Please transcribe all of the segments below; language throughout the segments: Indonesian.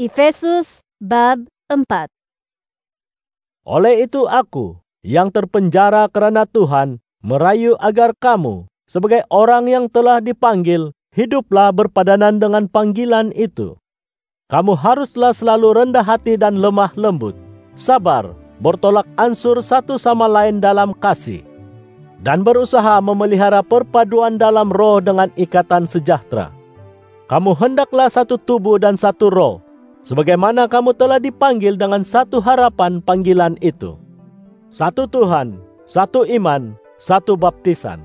Efesus bab 4. Oleh itu aku, yang terpenjara karena Tuhan, merayu agar kamu, sebagai orang yang telah dipanggil, hiduplah berpadanan dengan panggilan itu. Kamu haruslah selalu rendah hati dan lemah lembut, sabar, bertolak ansur satu sama lain dalam kasih, dan berusaha memelihara perpaduan dalam roh dengan ikatan sejahtera. Kamu hendaklah satu tubuh dan satu roh, sebagaimana kamu telah dipanggil dengan satu harapan panggilan itu. Satu Tuhan, satu iman, satu baptisan.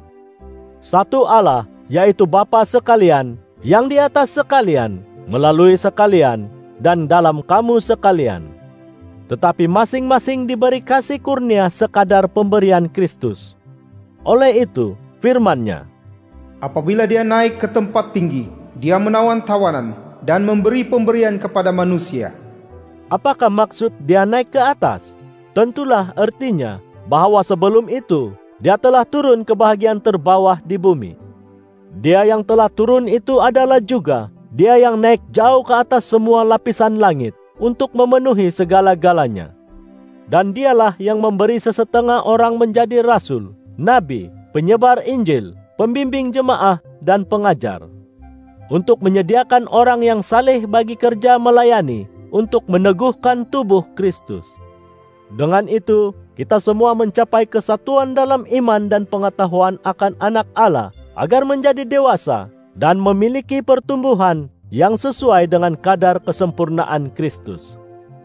Satu Allah, yaitu Bapa sekalian, yang di atas sekalian, melalui sekalian, dan dalam kamu sekalian. Tetapi masing-masing diberi kasih kurnia sekadar pemberian Kristus. Oleh itu, firman-Nya, apabila Dia naik ke tempat tinggi, Dia menawan tawanan dan memberi pemberian kepada manusia. Apakah maksud Dia naik ke atas? Tentulah artinya bahwa sebelum itu Dia telah turun ke bahagian terbawah di bumi. Dia yang telah turun itu adalah juga Dia yang naik jauh ke atas semua lapisan langit untuk memenuhi segala-galanya. Dan Dialah yang memberi sesetengah orang menjadi rasul, nabi, penyebar Injil, pembimbing jemaah, dan pengajar, untuk menyediakan orang yang saleh bagi kerja melayani, untuk meneguhkan tubuh Kristus. Dengan itu, kita semua mencapai kesatuan dalam iman dan pengetahuan akan anak Allah, agar menjadi dewasa dan memiliki pertumbuhan yang sesuai dengan kadar kesempurnaan Kristus.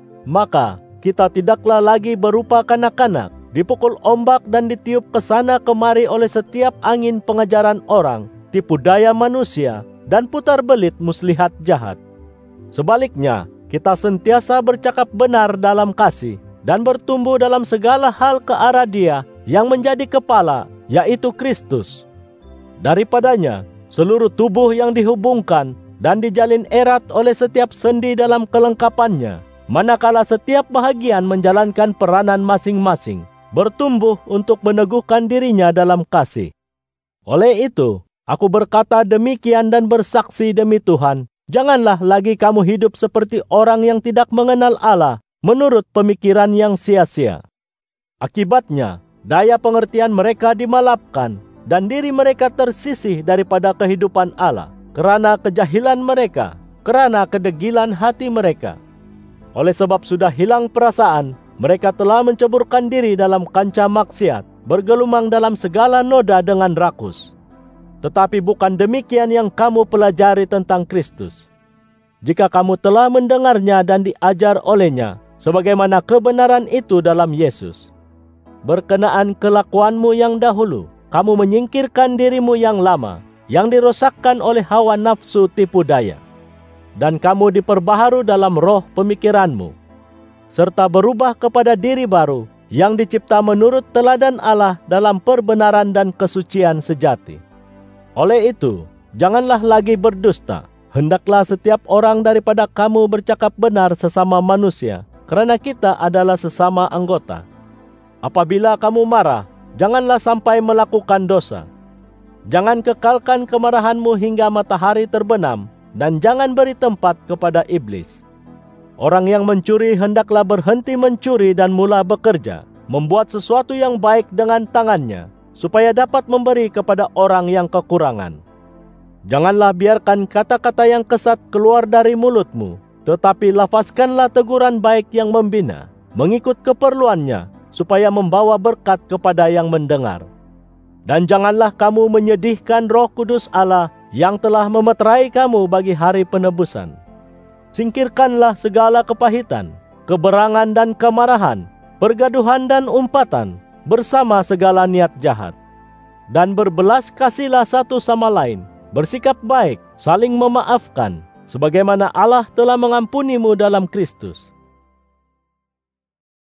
Maka, kita tidaklah lagi berupa kanak-kanak, dipukul ombak dan ditiup ke sana kemari oleh setiap angin pengajaran orang, tipu daya manusia, dan putar belit muslihat jahat. Sebaliknya, kita sentiasa bercakap benar dalam kasih dan bertumbuh dalam segala hal ke arah Dia yang menjadi kepala, yaitu Kristus. Daripadanya, seluruh tubuh yang dihubungkan dan dijalin erat oleh setiap sendi dalam kelengkapannya, manakala setiap bahagian menjalankan peranan masing-masing, bertumbuh untuk meneguhkan dirinya dalam kasih. Oleh itu, aku berkata demikian dan bersaksi demi Tuhan, janganlah lagi kamu hidup seperti orang yang tidak mengenal Allah, menurut pemikiran yang sia-sia. Akibatnya, daya pengertian mereka dimalapkan, dan diri mereka tersisih daripada kehidupan Allah, kerana kejahilan mereka, kerana kedegilan hati mereka. Oleh sebab sudah hilang perasaan, mereka telah menceburkan diri dalam kancah maksiat, bergelumang dalam segala noda dengan rakus. Tetapi bukan demikian yang kamu pelajari tentang Kristus. Jika kamu telah mendengarnya dan diajar olehnya, sebagaimana kebenaran itu dalam Yesus. Berkenaan kelakuanmu yang dahulu, kamu menyingkirkan dirimu yang lama, yang dirosakkan oleh hawa nafsu tipu daya. Dan kamu diperbaharu dalam roh pemikiranmu, serta berubah kepada diri baru, yang dicipta menurut teladan Allah dalam perbenaran dan kesucian sejati. Oleh itu, janganlah lagi berdusta. Hendaklah setiap orang daripada kamu bercakap benar sesama manusia, kerana kita adalah sesama anggota. Apabila kamu marah, janganlah sampai melakukan dosa. Jangan kekalkan kemarahanmu hingga matahari terbenam, dan jangan beri tempat kepada iblis. Orang yang mencuri hendaklah berhenti mencuri dan mula bekerja, membuat sesuatu yang baik dengan tangannya, supaya dapat memberi kepada orang yang kekurangan. Janganlah biarkan kata-kata yang kesat keluar dari mulutmu, tetapi lafazkanlah teguran baik yang membina, mengikut keperluannya, supaya membawa berkat kepada yang mendengar. Dan janganlah kamu menyedihkan Roh Kudus Allah yang telah memeterai kamu bagi hari penebusan. Singkirkanlah segala kepahitan, keberangan dan kemarahan, pergaduhan dan umpatan, bersama segala niat jahat. Dan berbelas kasihlah satu sama lain, bersikap baik, saling memaafkan, sebagaimana Allah telah mengampunimu dalam Kristus.